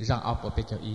rằng áo bộ bê cho ý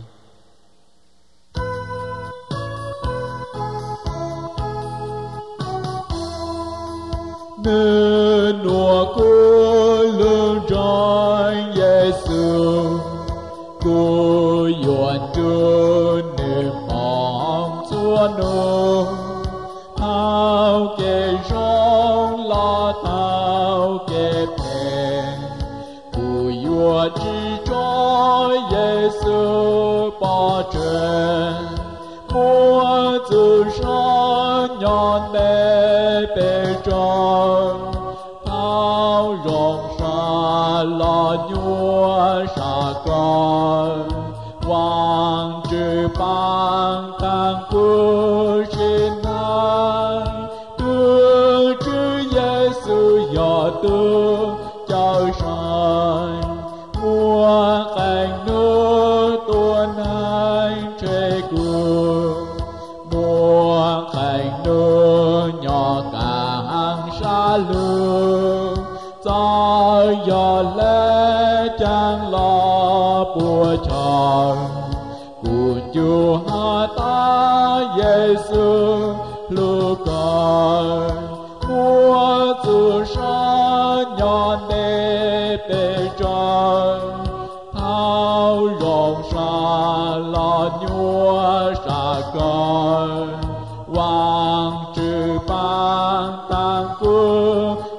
nên nua của lương trai Giêsu của yuan chúa niệm mong chúa nô thao kê rong la thao kê bè của yuan chi trai Giêsu ba trên mua từ sáng nhọn bê bê tròn thao rộng xa la nhua xa con hoàng trừ ban tăng của trên hai đưa chữ Giêsu giờ tư chào sai mua cảnh nước tuôn hai chế cường mua cảnh nước nhỏ cả hàng xa lương cho giờ lẽ chẳng lo bùa tròn của Chúa ta Giêsu lúc coi mua từ xa nhọn đê bê tròn thao rộng xa lo nhua xa coi hoàng trừ ban tăng của